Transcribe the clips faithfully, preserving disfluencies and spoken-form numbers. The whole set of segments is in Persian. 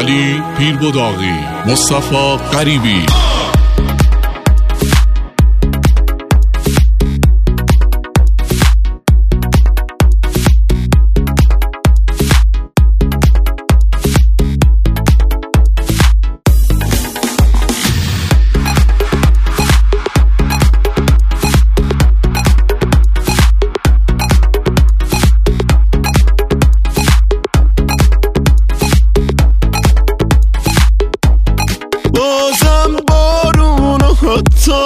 علی پیربداغی، مصطفی غریبی. بازم بارون و حتی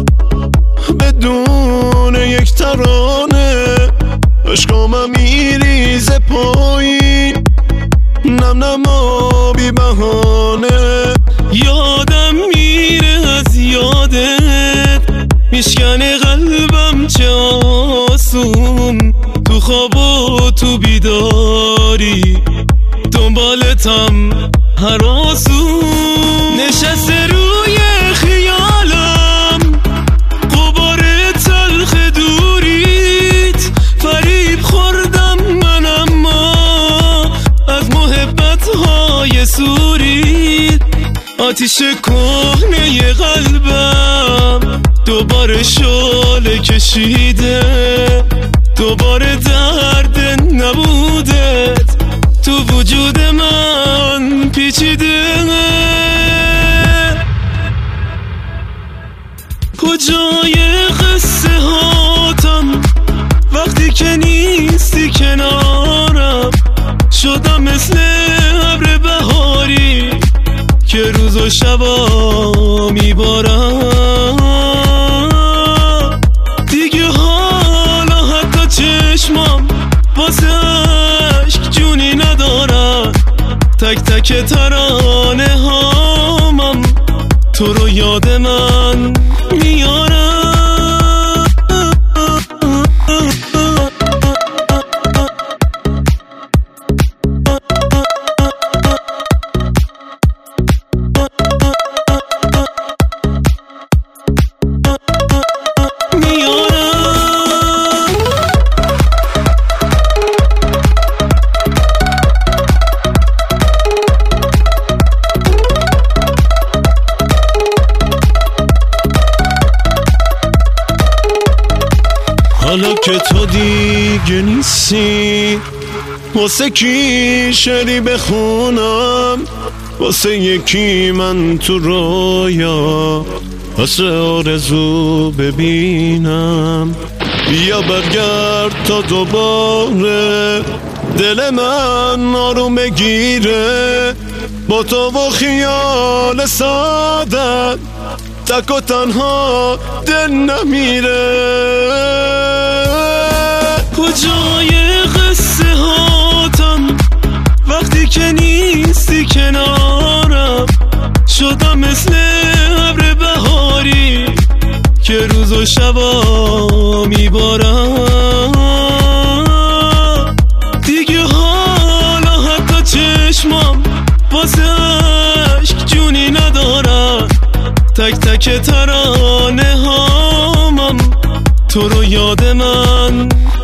بدون یک ترانه عشقامم میریزه پایین، نم نم آبی بهانه. یادم میره از یادت، میشکنه قلبم چه آسون، تو خواب و تو بیداری دنبالتم هر آسون. نشسته روی خیالم غبار تلخ دوریت، فریب خوردم من اما از محبت‌های سوریت. آتیش کهنه قلبم دوباره شعله کشیده، دوباره درد نبودت تو وجود من پیچیده. کجای قصه هاتم وقتی که نیستی کنارم؟ شدم مثل ابر بهاری که روز و شبا میبارم. دیگه حالا حتی چشمم واسه عشق جونی ندارم، تک تک ترانه هامم تو رو یاد من میارم. حالا که تو دیگه نیستی، واسه کی شعری بخونم؟ واسه یکی من تو رویا واسه آرزو ببینم. بیا برگرد تا دوباره دل من آروم بگیره، با تو و خیال سادت تک و تنها دل نمیره. کجای قصه هاتم وقتی که نیستی کنارم؟ شدم مثل ابر بهاری که روز و شبا میبارم. دیگه حالا حتی چشمم واسه عشق جونی ندارم، تک تک ترانه هامم تو رو یاد من